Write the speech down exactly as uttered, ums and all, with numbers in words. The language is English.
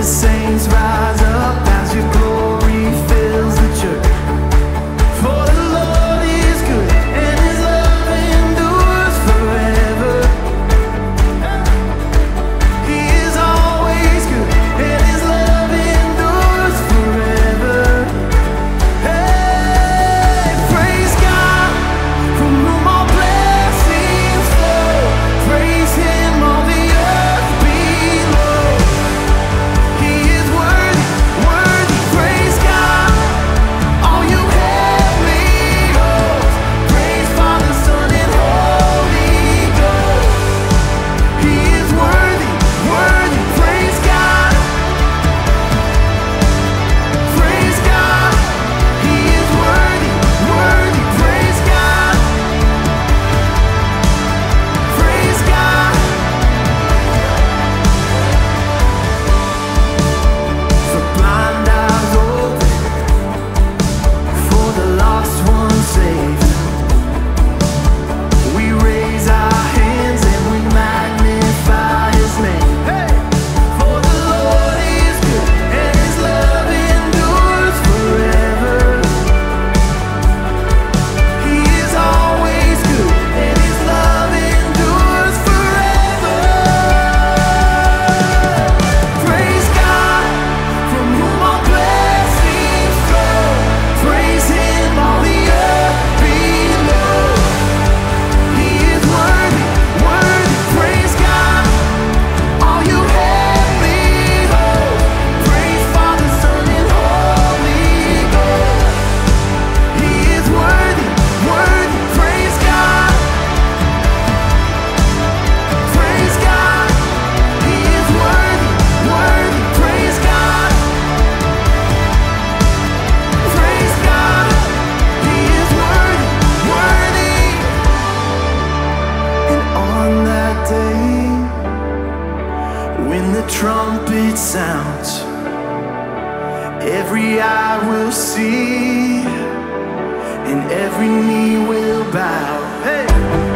the saints rise up as your glory fills the church. For the Lord is good and his love endures forever. He is always good and his love endures forever. Hey, praise God from whom all blessings flow. Praise him all the earth below. He is worthy, worthy, praise God. All you heavenly hosts, praise Father, Son, and Holy Ghost. He is worthy, worthy, praise God. Praise God. He is worthy, worthy, praise God. Praise God. For blind eyes open, for the lost ones saved. We raise our hands and we magnify his name. For the Lord is good and his love endures forever. He is always good and his love endures forever. Praise God from whom all blessings flow. Praise him all the earth below. He is worthy, worthy, praise God. All you heavenly hosts, praise Father, Son, and Holy Ghost. He is worthy, worthy, praise God. Praise God. He is worthy, worthy, praise God. Praise God. He is worthy, worthy. And on that day, when the trumpet sounds, every eye will see and every knee will bow. Hey!